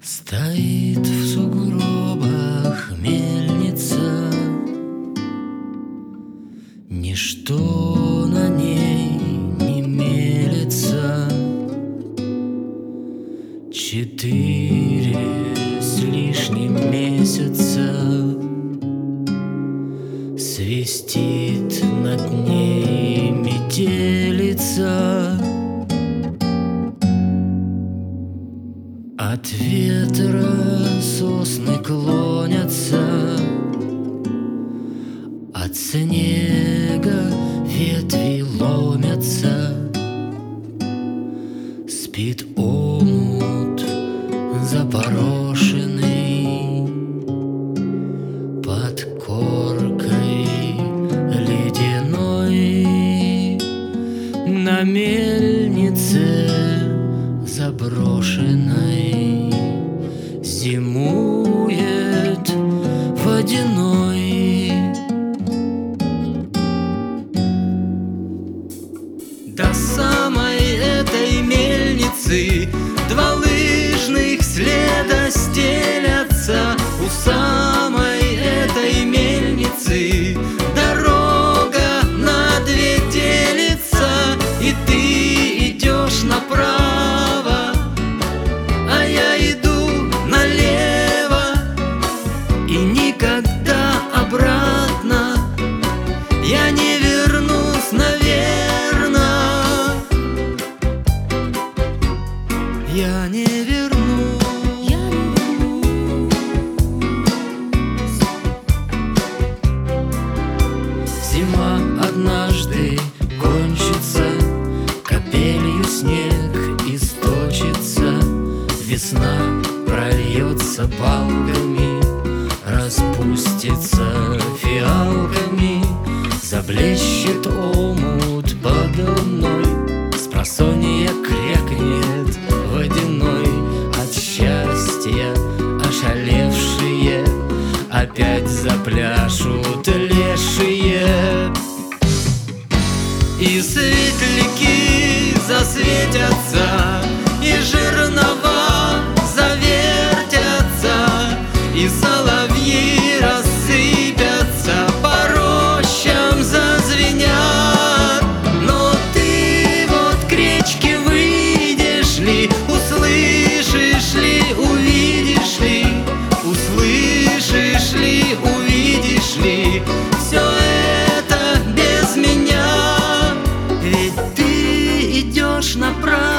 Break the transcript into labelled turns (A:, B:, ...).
A: Стоит в сугробах мельница, ничто на ней не мелется. 4 с лишним месяца свистит над ней метелица. От ветра сосны клонятся, от снега ветви ломятся. Спит омут запорошенный под коркой ледяной. На мельнице заброшенной зимует водяной. До самой этой мельницы 2 лыжных следа стелятся. У самой этой мельницы дорога на 2 делится, и ты идешь направо, а я иду налево, и никогда обратно я не вернусь, наверно. Я не вернусь. Зима однажды кончится, капелью снег источится. Весна прольется балками, распустится фиалками. Заблещет омут подо мной, спросонья крякнет водяной. От счастья ошалевшие опять запляшут лешие, и светляки засветятся, и жернова завертятся, и соловьи рассыпятся, по рощам зазвенят. Но ты вот к речке выйдешь ли, услышишь ли, увидишь ли, услышишь ли, увидишь ли все это без меня? Ведь ты идешь направо,